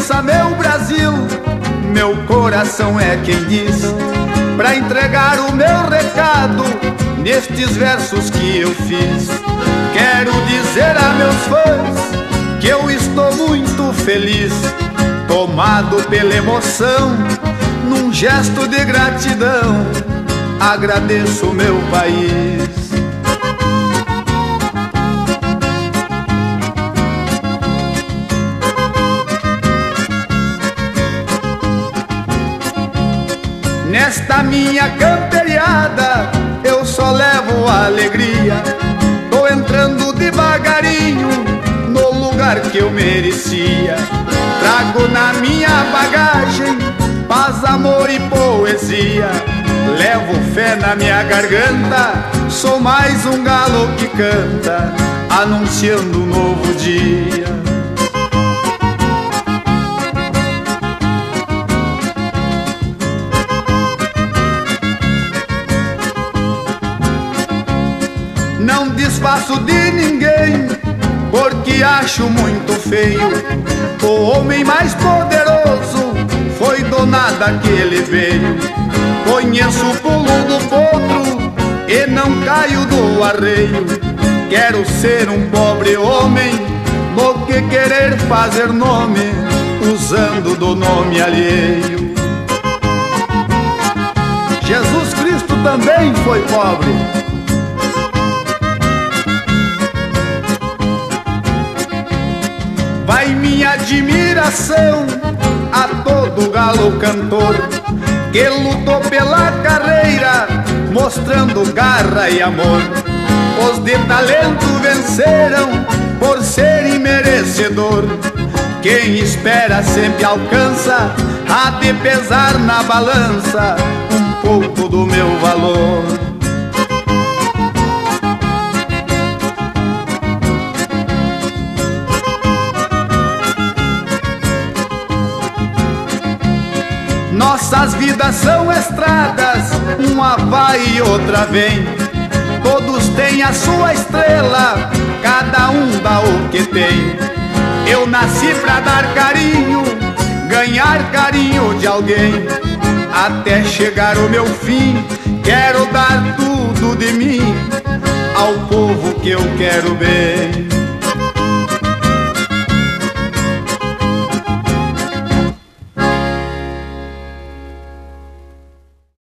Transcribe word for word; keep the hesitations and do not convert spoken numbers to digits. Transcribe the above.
aliança, meu Brasil, meu coração é quem diz, pra entregar o meu recado nestes versos que eu fiz. Quero dizer a meus fãs que eu estou muito feliz, tomado pela emoção, num gesto de gratidão, agradeço o meu país. Nesta minha camperiada eu só levo alegria, tô entrando devagarinho no lugar que eu merecia. Trago na minha bagagem paz, amor e poesia, levo fé na minha garganta, sou mais um galo que canta, anunciando um novo dia. Não desfaço de ninguém, porque acho muito feio. O homem mais poderoso foi do nada que ele veio. Conheço o pulo do potro e não caio do arreio. Quero ser um pobre homem no que querer fazer nome, usando do nome alheio. Jesus Cristo também foi pobre. Vai minha admiração a todo galo cantor que lutou pela carreira, mostrando garra e amor. Os de talento venceram por serem merecedor. Quem espera sempre alcança, há de pesar na balança um pouco do meu valor. Nossas vidas são estradas, uma vai e outra vem. Todos têm a sua estrela, cada um dá o que tem. Eu nasci pra dar carinho, ganhar carinho de alguém. Até chegar o meu fim, quero dar tudo de mim ao povo que eu quero bem.